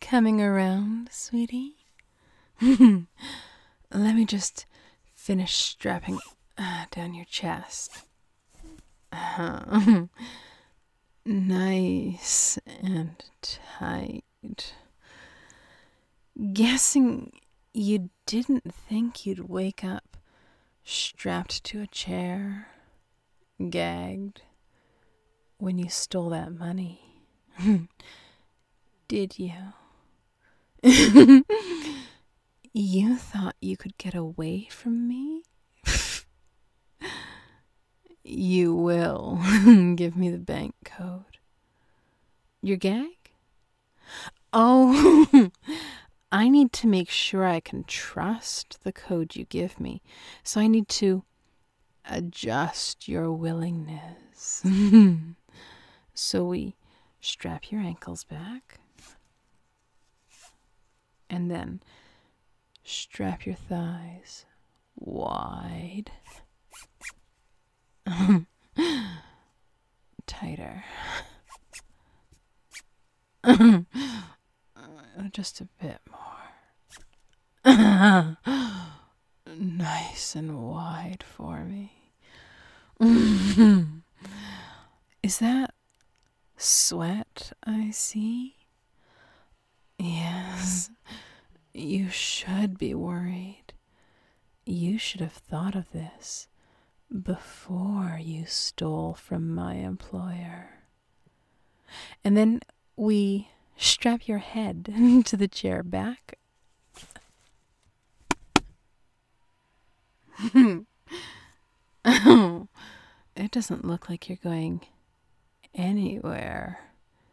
coming around, sweetie? Let me just finish strapping down your chest. Nice and tight. Guessing you didn't think you'd wake up strapped to a chair, gagged, when you stole that money. Did you? You thought you could get away from me? You will. Give me the bank code. Your gag? Oh, I need to make sure I can trust the code you give me. So I need to adjust your willingness. So we strap your ankles back. And then strap your thighs wide. Tighter. Just a bit more. Nice and wide for me. Is that sweat I see? Yes. You should be worried. You should have thought of this before you stole from my employer. And then we strap your head to the chair back. Oh, it doesn't look like you're going anywhere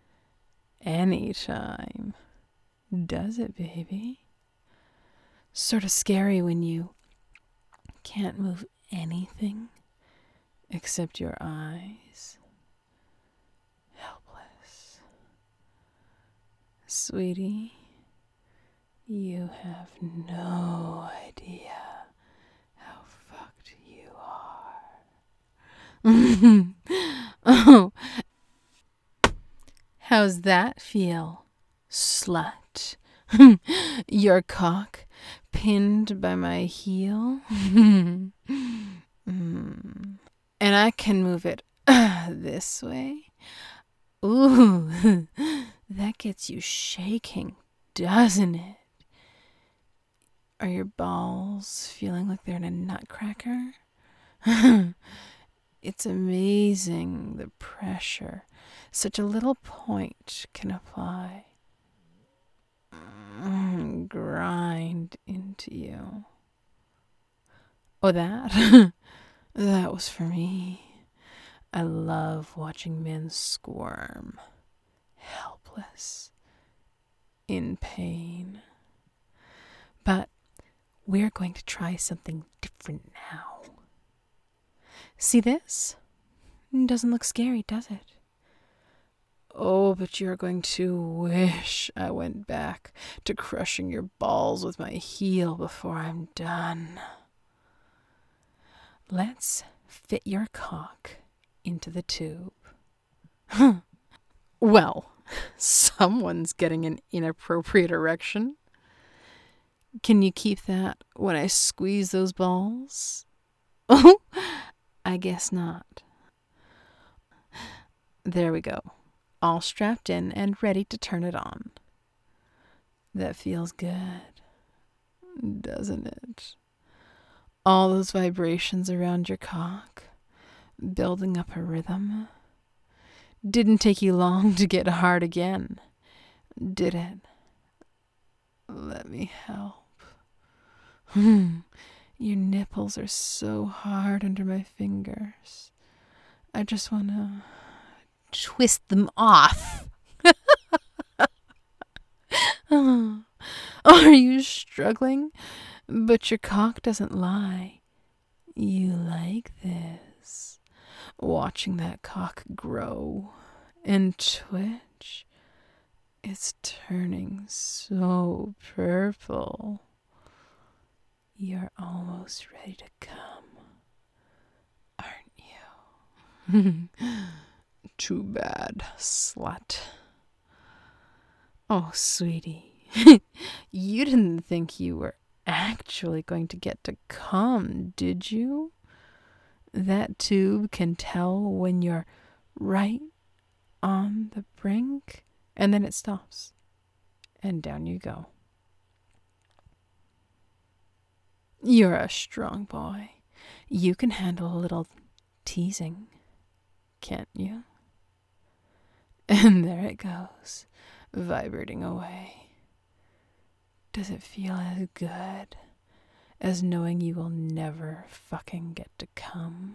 anytime, does it, baby? Sort of scary when you can't move anything except your eyes. Helpless. Sweetie, you have no idea how fucked you are. Oh, how's that feel, slut? Your cock pinned by my heel? And I can move it this way. Ooh, that gets you shaking, doesn't it? Are your balls feeling like they're in a nutcracker? It's amazing the pressure such a little point can apply. Grind into you. Oh, that? That was for me. I love watching men squirm, helpless, in pain. But we're going to try something different now. See this? Doesn't look scary, does it? Oh, but you're going to wish I went back to crushing your balls with my heel before I'm done. Let's fit your cock into the tube. Well, someone's getting an inappropriate erection. Can you keep that when I squeeze those balls? Oh, I guess not. There we go. All strapped in and ready to turn it on. That feels good, doesn't it? All those vibrations around your cock, building up a rhythm. Didn't take you long to get hard again, did it? Let me help. Your nipples are so hard under my fingers. I just want to twist them off. Oh, are you struggling? But your cock doesn't lie. You like this. Watching that cock grow and twitch. It's turning so purple. You're almost ready to come, aren't you? Too bad, slut. Oh, sweetie, you didn't think you were actually going to get to come, did you? That tube can tell when you're right on the brink, and then it stops, and down you go. You're a strong boy. You can handle a little teasing, can't you? And there it goes, vibrating away. Does it feel as good as knowing you will never fucking get to come?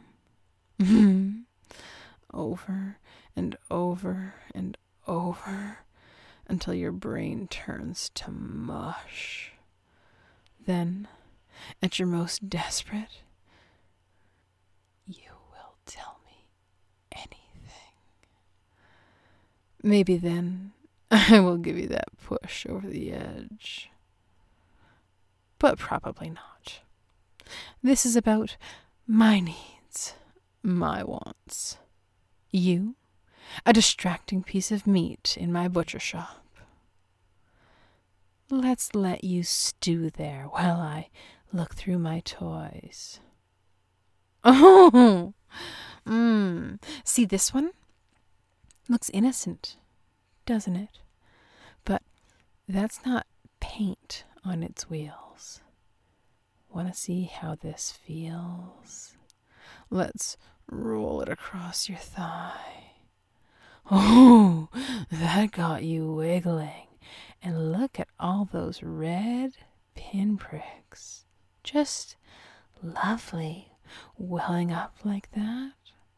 Over and over and over until your brain turns to mush. Then, at your most desperate, you will tell me anything. Maybe then I will give you that push over the edge. But probably not. This is about my needs, my wants. You, a distracting piece of meat in my butcher shop. Let's let you stew there while I look through my toys. Oh, see this one? Looks innocent, doesn't it? But that's not paint on its wheels. Want to see how this feels? Let's roll it across your thigh. Oh, that got you wiggling. And look at all those red pinpricks. Just lovely, welling up like that.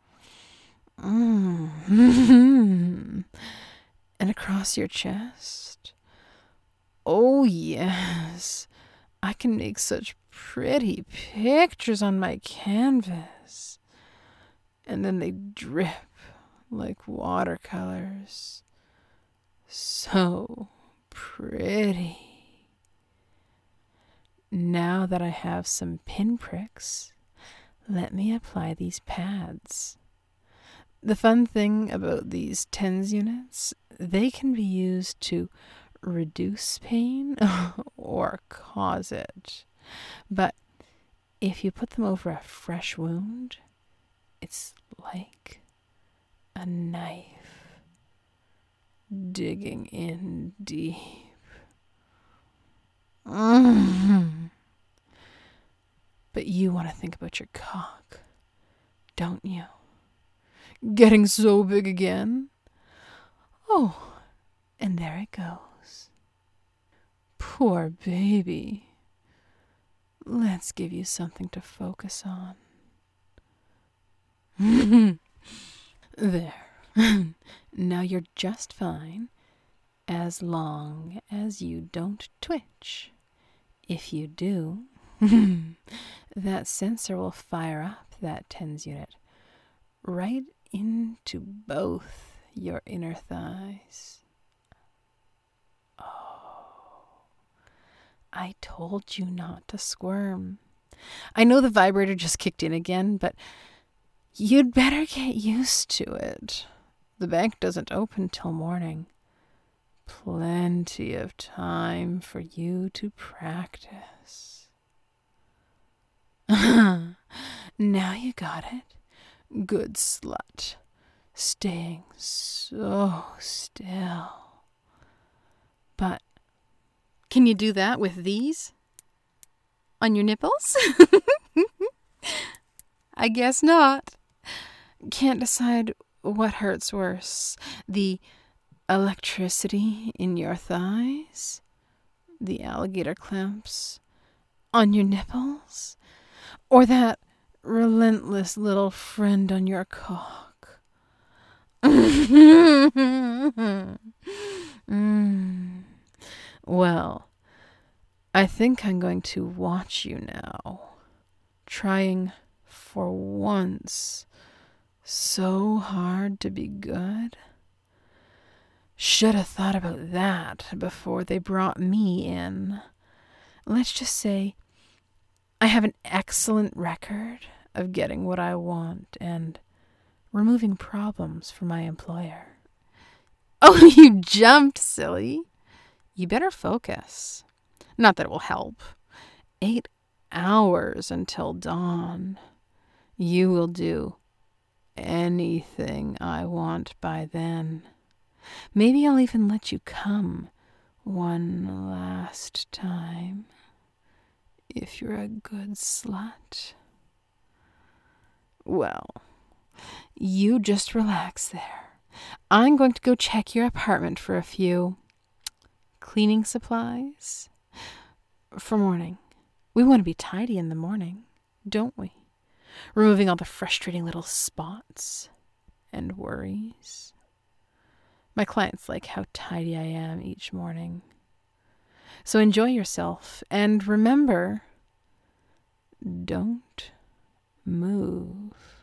And across your chest. Oh, yes. I can make such pretty pictures on my canvas. And then they drip like watercolors. So pretty. Now that I have some pinpricks, let me apply these pads. The fun thing about these TENS units, they can be used to reduce pain or cause it. But if you put them over a fresh wound, it's like a knife digging in deep. But you want to think about your cock, don't you? Getting so big again? Oh, and there it goes. Poor baby. Let's give you something to focus on. There. Now you're just fine, as long as you don't twitch. If you do, that sensor will fire up that TENS unit right into both your inner thighs. Oh, I told you not to squirm. I know the vibrator just kicked in again, but you'd better get used to it. The bank doesn't open till morning. Plenty of time for you to practice. Now you got it. Good slut. Staying so still. But can you do that with these? On your nipples? I guess not. Can't decide what hurts worse. The electricity in your thighs? The alligator clamps on your nipples? Or that relentless little friend on your cock? Well, I think I'm going to watch you now, trying for once so hard to be good. Should have thought about that before they brought me in. Let's just say I have an excellent record of getting what I want and removing problems for my employer. Oh, you jumped, silly. You better focus. Not that it will help. 8 hours until dawn. You will do anything I want by then. Maybe I'll even let you come one last time, if you're a good slut. Well, you just relax there. I'm going to go check your apartment for a few cleaning supplies for morning. We want to be tidy in the morning, don't we? Removing all the frustrating little spots and worries. My clients like how tidy I am each morning. So enjoy yourself, and remember, don't move.